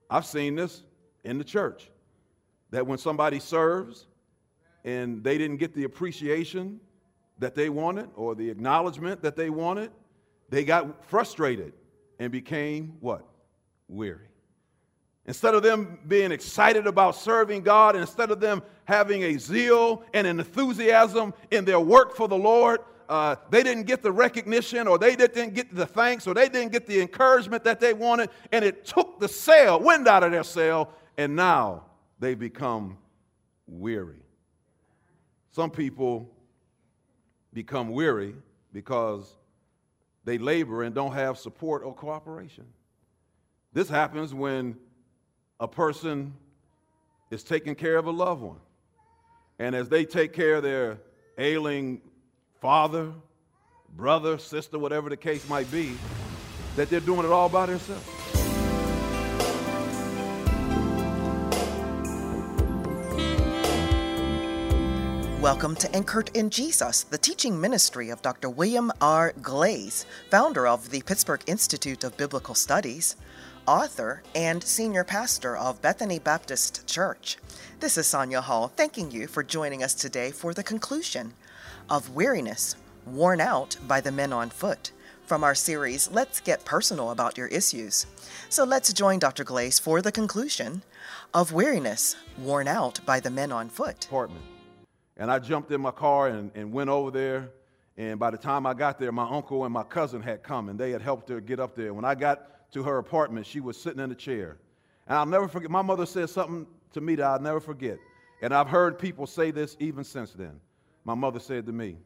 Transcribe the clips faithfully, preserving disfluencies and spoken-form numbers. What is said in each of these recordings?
I've seen this in the church, that when somebody serves and they didn't get the appreciation that they wanted or the acknowledgement that they wanted, they got frustrated and became what? Weary. Instead of them being excited about serving God, and instead of them having a zeal and an enthusiasm in their work for the Lord, uh, they didn't get the recognition, or they didn't get the thanks, or they didn't get the encouragement that they wanted, and it took the sail, wind out of their sail, and now they become weary. Some people become weary because they labor and don't have support or cooperation. This happens when a person is taking care of a loved one. And as they take care of their ailing father, brother, sister, whatever the case might be, that they're doing it all by themselves. Welcome to Anchored in Jesus, the teaching ministry of Doctor William R. Glaze, founder of the Pittsburgh Institute of Biblical Studies, author and senior pastor of Bethany Baptist Church. This is Sonia Hall, thanking you for joining us today for the conclusion of Weariness, Worn Out by the Men on Foot, from our series, Let's Get Personal About Your Issues. So let's join Doctor Glaze for the conclusion of Weariness, Worn Out by the Men on Foot. Apartment. And I jumped in my car and, and went over there. And by the time I got there, my uncle and my cousin had come, and they had helped her get up there. When I got to her apartment, she was sitting in a chair. And I'll never forget, my mother said something to me that I'll never forget. And I've heard people say this even since then. My mother said to me,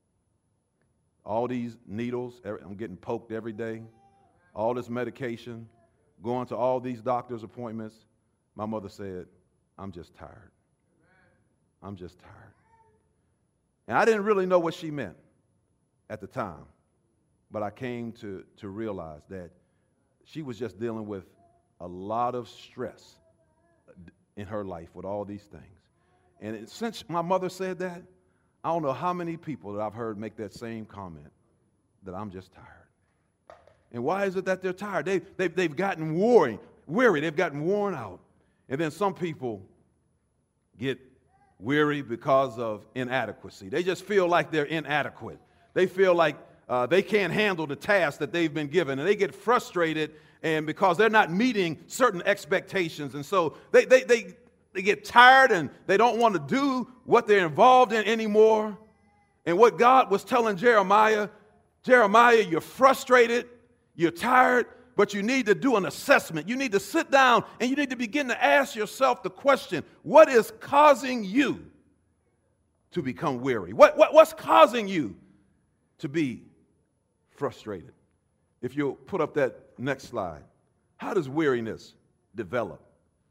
all these needles, I'm getting poked every day, all this medication, going to all these doctor's appointments. My mother said, I'm just tired. I'm just tired. And I didn't really know what she meant at the time, but I came to, to realize that she was just dealing with a lot of stress in her life with all these things. And it, since my mother said that, I don't know how many people that I've heard make that same comment, that I'm just tired. And why is it that they're tired? They, they've, they've gotten weary, weary, they've gotten worn out. And then some people get weary because of inadequacy. They just feel like they're inadequate. They feel like uh, they can't handle the task that they've been given, and they get frustrated, and because they're not meeting certain expectations, and so they they they, they get tired, and they don't want to do what they're involved in anymore. And what God was telling Jeremiah, Jeremiah, you're frustrated, you're tired, but you need to do an assessment. You need to sit down and you need to begin to ask yourself the question, what is causing you to become weary? What, what, what's causing you to be frustrated? If you'll put up that next slide. How does weariness develop?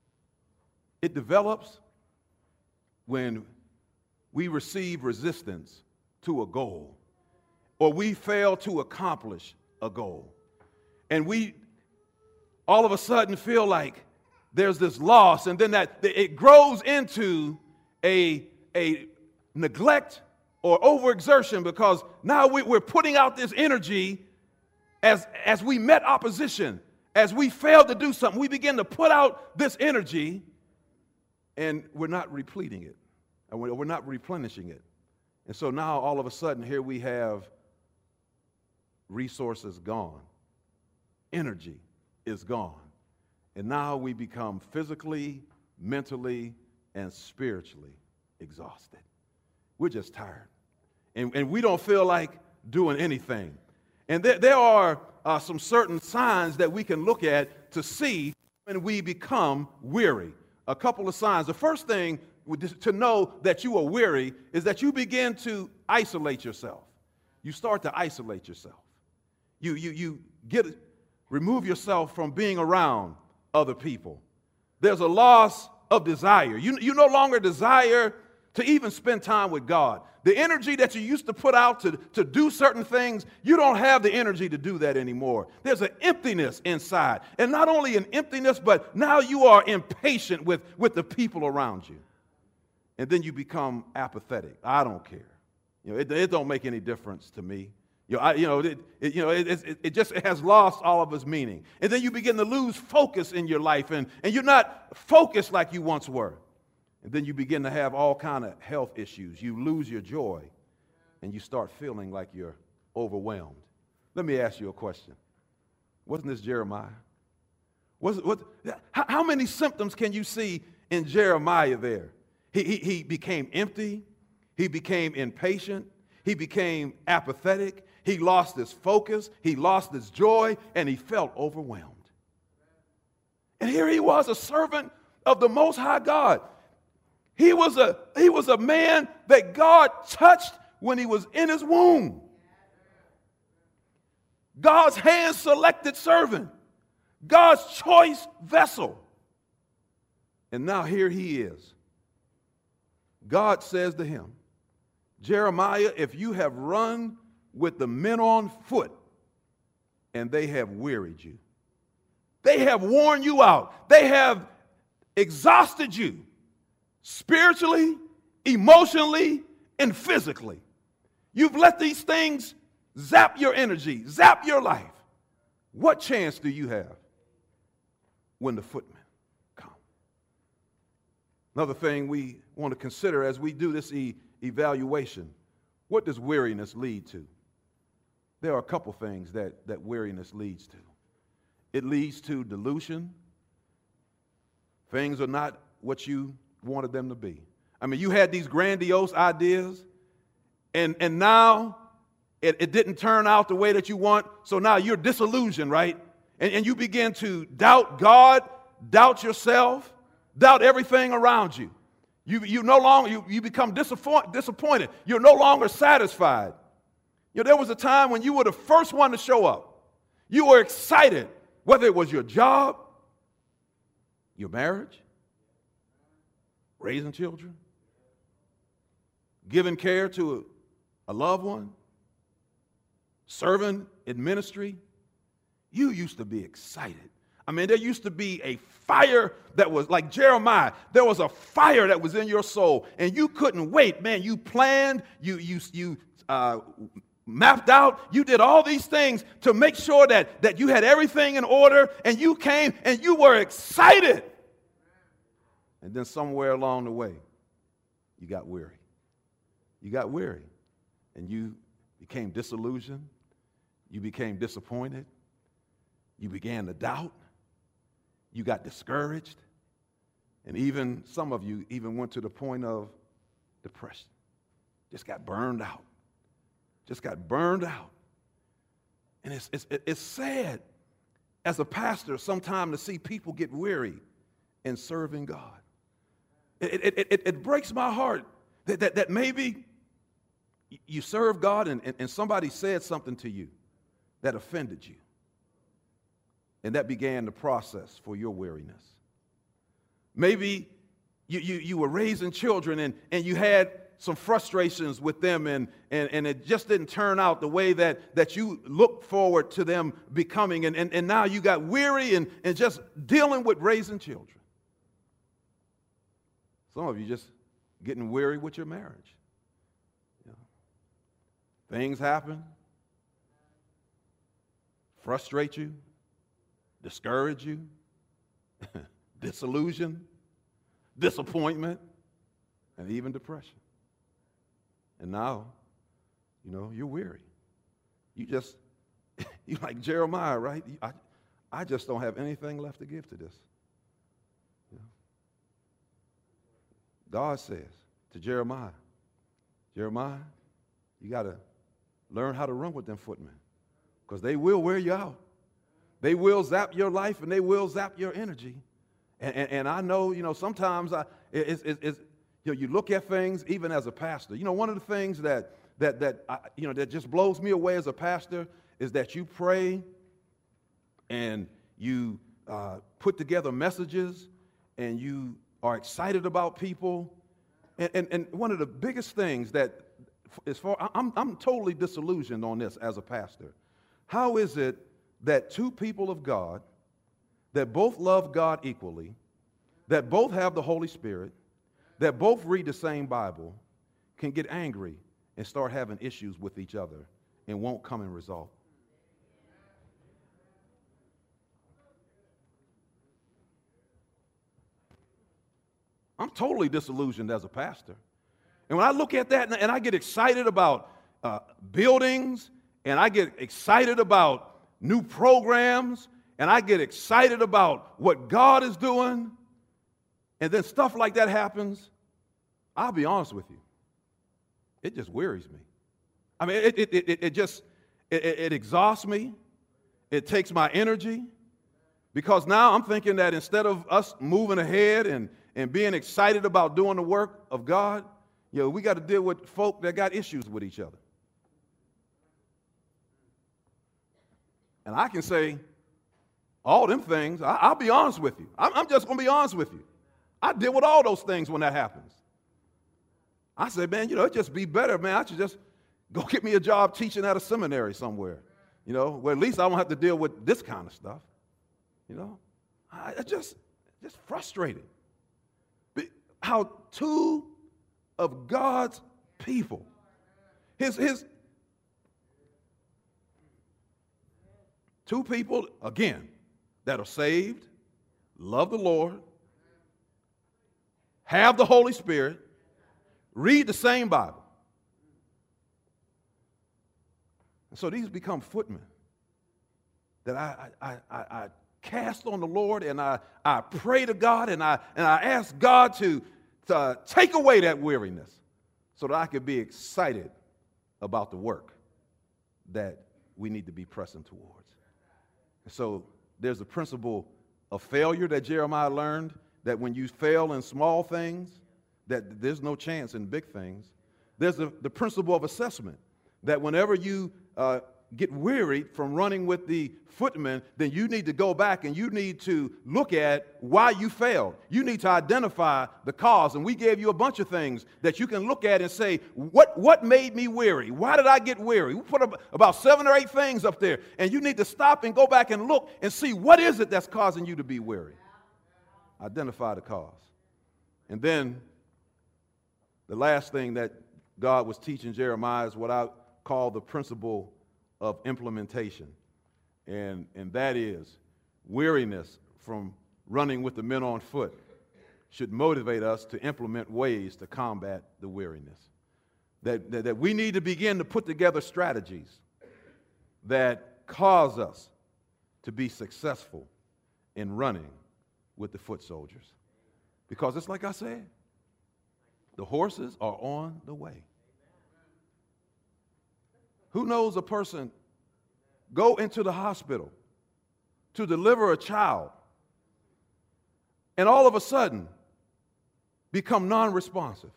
It develops when we receive resistance to a goal, or we fail to accomplish a goal. And we all of a sudden feel like there's this loss, and then that it grows into a, a neglect or overexertion, because now we, we're putting out this energy as, as we met opposition, as we failed to do something. We begin to put out this energy, and we're not repleting it, and we're not replenishing it. And so now all of a sudden here we have resources gone. Energy is gone. And now we become physically, mentally, and spiritually exhausted. We're just tired. And, and we don't feel like doing anything. And there, there are uh, some certain signs that we can look at to see when we become weary. A couple of signs. The first thing to know that you are weary is that you begin to isolate yourself. You start to isolate yourself. You, you, you get remove yourself from being around other people. There's a loss of desire. You, you no longer desire to even spend time with God. The energy that you used to put out to, to do certain things, you don't have the energy to do that anymore. There's an emptiness inside. And not only an emptiness, but now you are impatient with, with the people around you. And then you become apathetic. I don't care. You know, it, it don't make any difference to me. You know, I, you know, it, it, you know it, it, it just it has lost all of its meaning. And then you begin to lose focus in your life, and, and you're not focused like you once were. And then you begin to have all kind of health issues. You lose your joy, and you start feeling like you're overwhelmed. Let me ask you a question. Wasn't this Jeremiah? Was, what, how, how many symptoms can you see in Jeremiah there? He, he, he became empty. He became impatient. He became apathetic. He lost his focus. He lost his joy, and he felt overwhelmed. And here he was, a servant of the Most High God. He was a, he was a man that God touched when he was in his womb. God's hand-selected servant. God's choice vessel. And now here he is. God says to him, Jeremiah, if you have run with the men on foot and they have wearied you, they have worn you out, they have exhausted you spiritually, emotionally, and physically. You've let these things zap your energy, zap your life. What chance do you have when the footmen come? Another thing we want to consider as we do this e- evaluation, what does weariness lead to? There are a couple things that, that weariness leads to. It leads to delusion. Things are not what you wanted them to be. I mean, you had these grandiose ideas, and, and now it, it didn't turn out the way that you want, so now you're disillusioned, right? And, and you begin to doubt God, doubt yourself, doubt everything around you. You, you no longer, you, you become disappoint, disappointed. You're no longer satisfied. You know, there was a time when you were the first one to show up. You were excited, whether it was your job, your marriage, raising children, giving care to a, a loved one, serving in ministry. You used to be excited. I mean, there used to be a fire that was like Jeremiah. There was a fire that was in your soul, and you couldn't wait. Man, you planned, you you you uh, mapped out, you did all these things to make sure that, that you had everything in order, and you came and you were excited. And then somewhere along the way, you got weary. You got weary, and you became disillusioned. You became disappointed. You began to doubt. You got discouraged. And even some of you even went to the point of depression. Just got burned out. Just got burned out. And it's, it's, it's sad as a pastor sometimes to see people get weary in serving God. It, it, it, it breaks my heart that, that, that maybe you serve God and, and, and somebody said something to you that offended you. And that began the process for your weariness. Maybe you, you, you were raising children and, and you had some frustrations with them and, and, and it just didn't turn out the way that, that you looked forward to them becoming. And, and, and now you got weary and, and just dealing with raising children. Some of you just getting weary with your marriage. You know, things happen, frustrate you, discourage you, disillusion, disappointment, and even depression. And now, you know, you're weary. You just, you're like Jeremiah, right? I, I just don't have anything left to give to this. You know? God says to Jeremiah, Jeremiah, you got to learn how to run with them footmen because they will wear you out. They will zap your life and they will zap your energy. And, and, and I know, you know, sometimes I, it's, it's, it's, you know, you look at things even as a pastor. You know, one of the things that, that, that I, you know, that just blows me away as a pastor is that you pray and you uh, put together messages and you are excited about people. And, and, and one of the biggest things that is for, I'm, I'm totally disillusioned on this as a pastor. How is it that two people of God that both love God equally, that both have the Holy Spirit, that both read the same Bible, can get angry and start having issues with each other and won't come in result. I'm totally disillusioned as a pastor. And when I look at that and I get excited about uh, buildings, and I get excited about new programs, and I get excited about what God is doing, and then stuff like that happens, I'll be honest with you, it just wearies me. I mean, it, it, it, it just, it, it exhausts me. It takes my energy, because now I'm thinking that instead of us moving ahead and and being excited about doing the work of God, you know, we got to deal with folk that got issues with each other. And I can say all them things, I, I'll be honest with you. I'm, I'm just going to be honest with you. I deal with all those things when that happens. I say, man, you know, it'd just be better, man. I should just go get me a job teaching at a seminary somewhere, you know, where at least I won't have to deal with this kind of stuff. You know, I, I just, just frustrated. How two of God's people, his, his two people, again, that are saved, love the Lord, have the Holy Spirit, read the same Bible. And so these become footmen that I, I, I, I cast on the Lord, and I, I pray to God, and I, and I ask God to, to take away that weariness so that I could be excited about the work that we need to be pressing towards. And so there's a principle of failure that Jeremiah learned, that when you fail in small things, that there's no chance in big things. There's the, the principle of assessment, that whenever you uh, get wearied from running with the footmen, then you need to go back and you need to look at why you failed. You need to identify the cause. And we gave you a bunch of things that you can look at and say, what, what made me weary? Why did I get weary? We put about seven or eight things up there. And you need to stop and go back and look and see what is it that's causing you to be weary. Identify the cause. And then the last thing that God was teaching Jeremiah is what I call the principle of implementation. And, and that is weariness from running with the men on foot should motivate us to implement ways to combat the weariness. That, that, that we need to begin to put together strategies that cause us to be successful in running with the foot soldiers. Because it's like I said, the horses are on the way. Who knows a person go into the hospital to deliver a child and all of a sudden become non-responsive?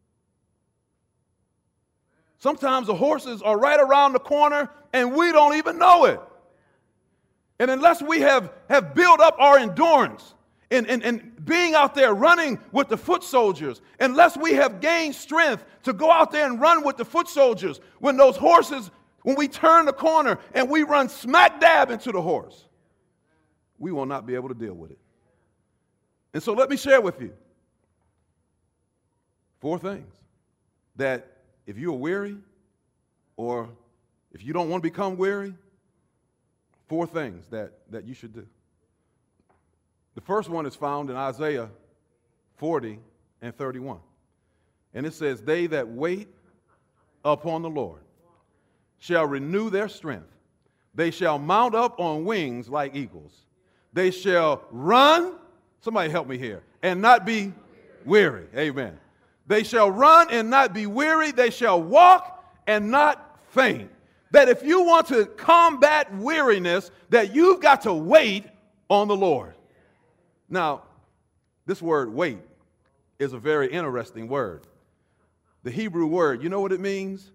Sometimes the horses are right around the corner and we don't even know it. And unless we have, have built up our endurance in, in, in being out there running with the foot soldiers, unless we have gained strength to go out there and run with the foot soldiers, when those horses, when we turn the corner and we run smack dab into the horse, we will not be able to deal with it. And so let me share with you four things that if you're weary or if you don't want to become weary, four things that, that you should do. The first one is found in Isaiah forty and thirty-one. And it says, "They that wait upon the Lord shall renew their strength. They shall mount up on wings like eagles. They shall run," somebody help me here, "and not be weary." Amen. "They shall run and not be weary. They shall walk and not faint." That if you want to combat weariness, that you've got to wait on the Lord. Now, this word wait is a very interesting word. The Hebrew word, you know what it means?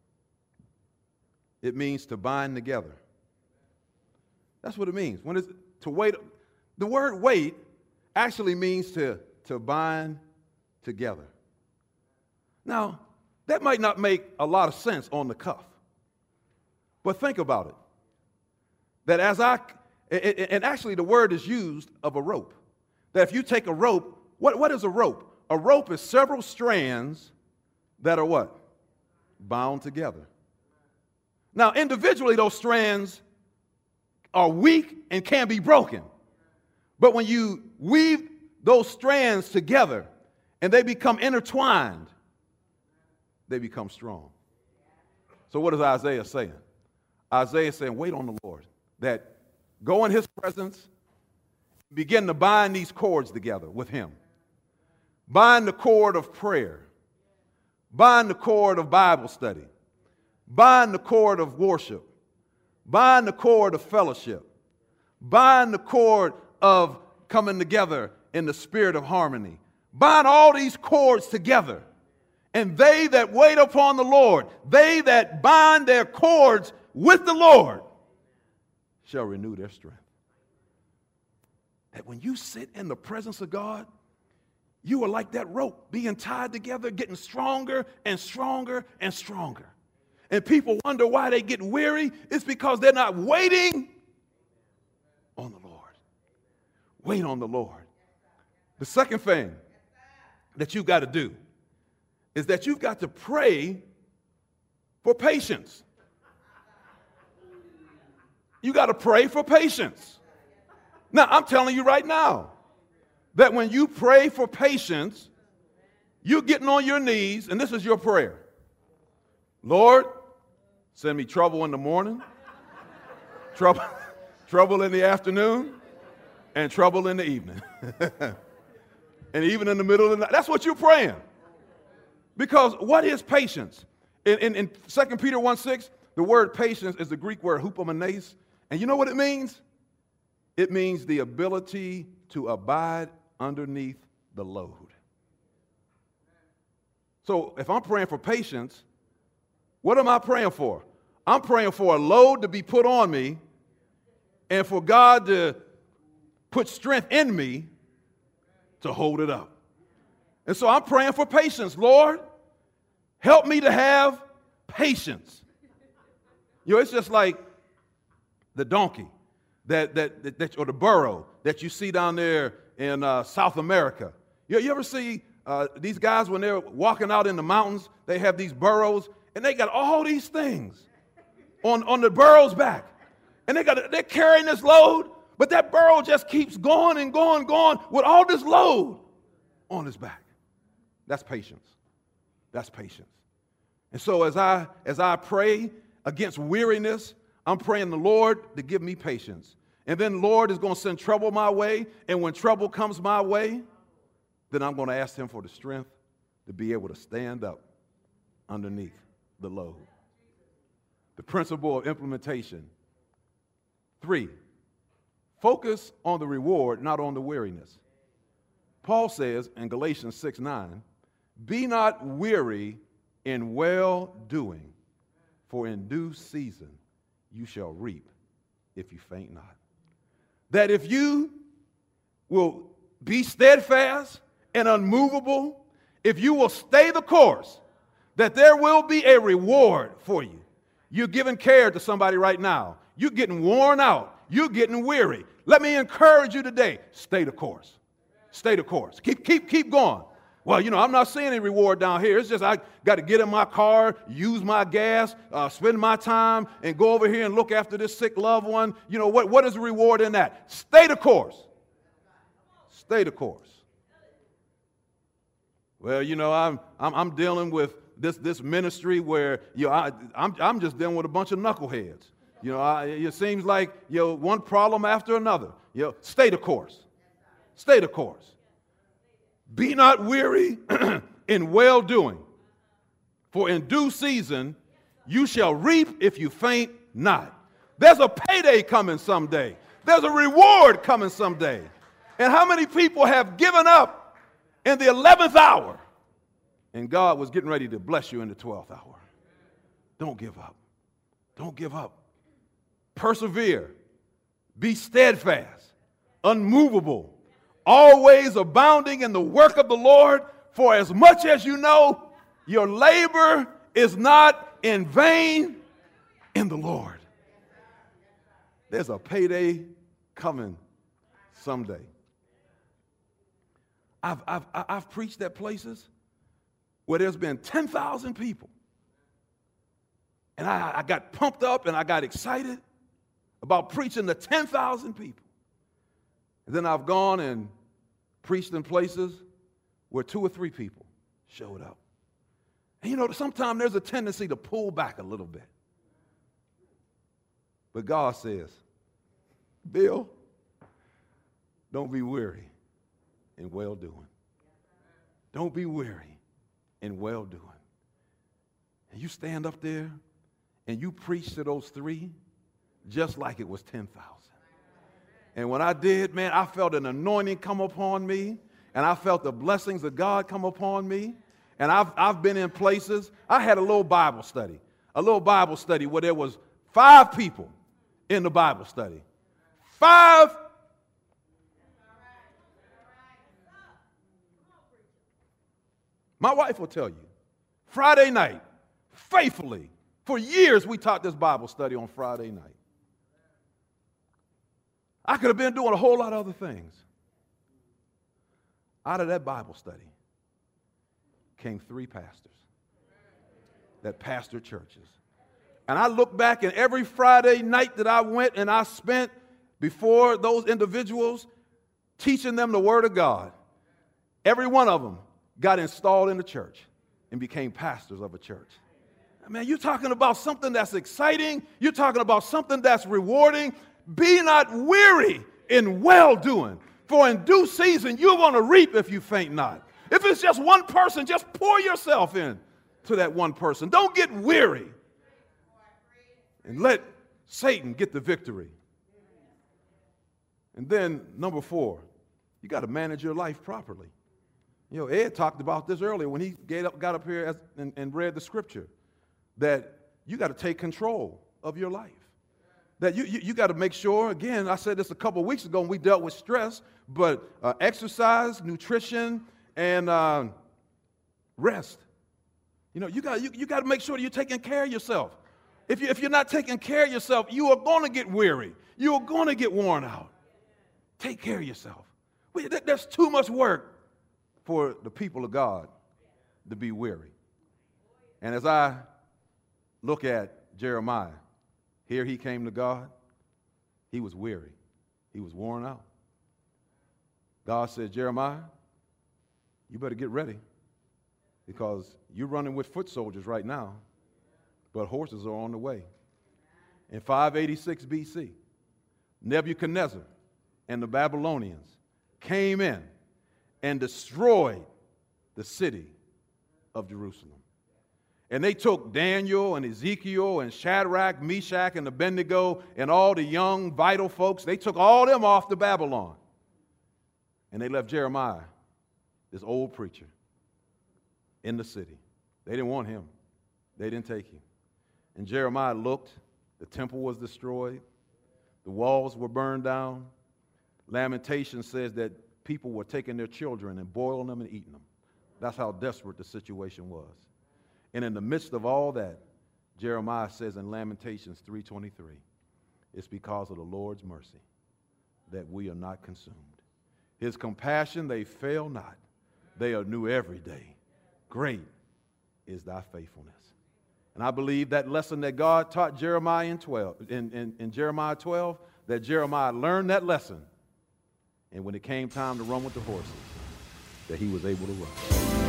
It means to bind together. That's what it means. When it's to wait, the word wait actually means to, to bind together. Now, that might not make a lot of sense on the cuff, but think about it. That as I, and actually the word is used of a rope. That if you take a rope, what, what is a rope? A rope is several strands that are what? Bound together. Now, individually, those strands are weak and can be broken. But when you weave those strands together and they become intertwined, they become strong. So what is Isaiah saying? Isaiah is saying, wait on the Lord. That go in his presence, begin to bind these cords together with him. Bind the cord of prayer. Bind the cord of Bible study. Bind the cord of worship. Bind the cord of fellowship. Bind the cord of coming together in the spirit of harmony. Bind all these cords together. And they that wait upon the Lord, they that bind their cords with the Lord, shall renew their strength. That when you sit in the presence of God, you are like that rope being tied together, getting stronger and stronger and stronger. And people wonder why they get weary. It's because they're not waiting on the Lord. Wait on the Lord. The second thing that you've got to do is that you've got to pray for patience. You got to pray for patience. Now, I'm telling you right now that when you pray for patience, you're getting on your knees, and this is your prayer. Lord, send me trouble in the morning, trouble, trouble in the afternoon, and trouble in the evening. And even in the middle of the night. That's what you're praying. Because what is patience? In, in, in Second Peter one six, the word patience is the Greek word hupomenes. And you know what it means? It means the ability to abide underneath the load. So if I'm praying for patience, what am I praying for? I'm praying for a load to be put on me and for God to put strength in me to hold it up. And so I'm praying for patience. Lord, help me to have patience. You know, it's just like the donkey that, that, that, that or the burro that you see down there in uh, South America. You, you ever see uh, these guys when they're walking out in the mountains, they have these burros, and they got all these things on, on the burro's back. And they got they're carrying this load, but that burro just keeps going and going and going with all this load on his back. That's patience. That's patience. And so as I as I pray against weariness, I'm praying the Lord to give me patience. And then the Lord is going to send trouble my way. And when trouble comes my way, then I'm going to ask him for the strength to be able to stand up underneath the load. The principle of implementation. Three, focus on the reward, not on the weariness. Paul says in Galatians six nine, be not weary in well-doing, for in due season you shall reap if you faint not. That if you will be steadfast and unmovable, if you will stay the course, that there will be a reward for you. You're giving care to somebody right now. You're getting worn out. You're getting weary. Let me encourage you today. Stay the course. Stay the course. Keep, keep, keep going. Well, you know, I'm not seeing any reward down here. It's just I got to get in my car, use my gas, uh, spend my time, and go over here and look after this sick loved one. You know, what, what is the reward in that? Stay the course. Stay the course. Well, you know, I'm I'm, I'm dealing with this this ministry where you know I, I'm I'm just dealing with a bunch of knuckleheads. You know, I, it seems like you know one problem after another. You know, stay the course. Stay the course. Be not weary in well-doing, for in due season you shall reap if you faint not. There's a payday coming someday. There's a reward coming someday. And how many people have given up in the eleventh hour, and God was getting ready to bless you in the twelfth hour? Don't give up. Don't give up. Persevere. Be steadfast, unmovable, always abounding in the work of the Lord, for as much as you know, your labor is not in vain in the Lord. There's a payday coming someday. I've, I've, I've preached at places where there's been ten thousand people And I, I got pumped up and I got excited about preaching to ten thousand people. And then I've gone and preached in places where two or three people showed up. And you know, sometimes there's a tendency to pull back a little bit. But God says, Bill, don't be weary in well-doing. Don't be weary in well-doing. And you stand up there and you preach to those three just like it was ten thousand. And when I did, man, I felt an anointing come upon me, and I felt the blessings of God come upon me. And I've, I've been in places. I had a little Bible study, a little Bible study where there was five people in the Bible study. Five. My wife will tell you, Friday night, faithfully, for years we taught this Bible study on Friday night. I could have been doing a whole lot of other things. Out of that Bible study came three pastors that pastored churches. And I look back, and every Friday night that I went and I spent before those individuals teaching them the Word of God, every one of them got installed in the church and became pastors of a church. Man, you're talking about something that's exciting. You're talking about something that's rewarding. Be not weary in well-doing, for in due season you're going to reap if you faint not. If it's just one person, just pour yourself in to that one person. Don't get weary. And let Satan get the victory. And then, number four, you got to manage your life properly. You know, Ed talked about this earlier when he got up here as, and, and read the scripture, that you got to take control of your life. That you, you, you got to make sure, again, I said this a couple of weeks ago when we dealt with stress, but uh, exercise, nutrition, and uh, rest. You know, you got you, you got to make sure that you're taking care of yourself. If, you, if you're not taking care of yourself, you are going to get weary. You are going to get worn out. Take care of yourself. We, there's too much work for the people of God to be weary. And as I look at Jeremiah, here he came to God. He was weary. He was worn out. God said, Jeremiah, you better get ready because you're running with foot soldiers right now, but horses are on the way. In five eighty-six B C, Nebuchadnezzar and the Babylonians came in and destroyed the city of Jerusalem. And they took Daniel and Ezekiel and Shadrach, Meshach, and Abednego and all the young, vital folks. They took all them off to Babylon. And they left Jeremiah, this old preacher, in the city. They didn't want him. They didn't take him. And Jeremiah looked. The temple was destroyed. The walls were burned down. Lamentation says that people were taking their children and boiling them and eating them. That's how desperate the situation was. And in the midst of all that, Jeremiah says in Lamentations three twenty-three, it's because of the Lord's mercy that we are not consumed. His compassion, they fail not. They are new every day. Great is thy faithfulness. And I believe that lesson that God taught Jeremiah in, twelve, in, in, in Jeremiah twelve, that Jeremiah learned that lesson. And when it came time to run with the horses, that he was able to run.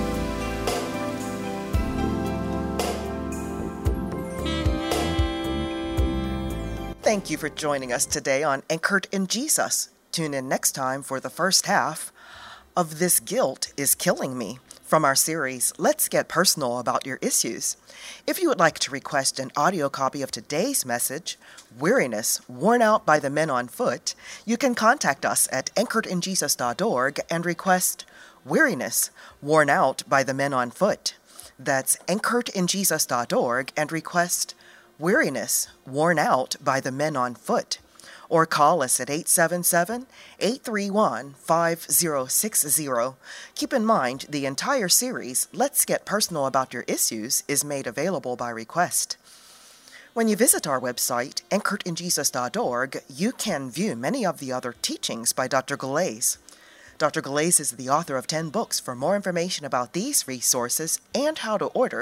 Thank you for joining us today on Anchored in Jesus. Tune in next time for the first half of This Guilt is Killing Me from our series, Let's Get Personal About Your Issues. If you would like to request an audio copy of today's message, Weariness, Worn Out by the Men on Foot, you can contact us at anchored in jesus dot org and request Weariness, Worn Out by the Men on Foot. That's anchored in jesus dot org and request Weariness, Worn Out by the Men on Foot. Or call us at eight seven seven, eight three one, five zero six zero. Keep in mind, the entire series, Let's Get Personal About Your Issues, is made available by request. When you visit our website, anchored in jesus dot org, you can view many of the other teachings by Doctor Galais. Doctor Galais is the author of ten books. For more information about these resources and how to order,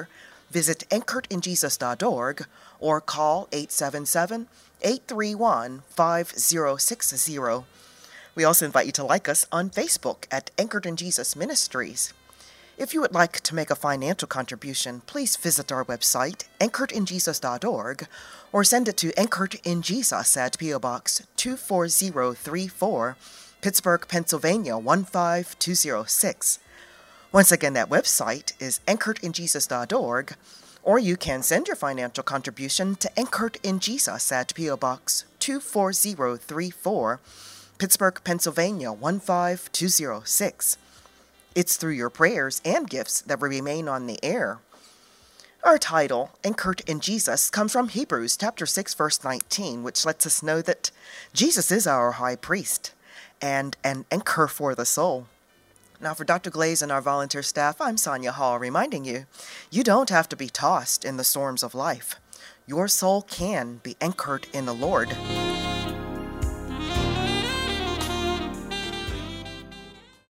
visit anchored in jesus dot org or call eight seven seven, eight three one, five zero six zero. We also invite you to like us on Facebook at Anchored in Jesus Ministries. If you would like to make a financial contribution, please visit our website, anchored in jesus dot org, or send it to Anchored in Jesus at P O Box two four zero three four, Pittsburgh, Pennsylvania one five two zero six. Once again, that website is anchored in jesus dot org, or you can send your financial contribution to Anchored in Jesus at P O Box two four zero three four, Pittsburgh, Pennsylvania one five two zero six. It's through your prayers and gifts that we remain on the air. Our title, Anchored in Jesus, comes from Hebrews chapter six, verse nineteen, which lets us know that Jesus is our high priest and an anchor for the soul. Now, for Doctor Glaze and our volunteer staff, I'm Sonia Hall, reminding you, you don't have to be tossed in the storms of life. Your soul can be anchored in the Lord.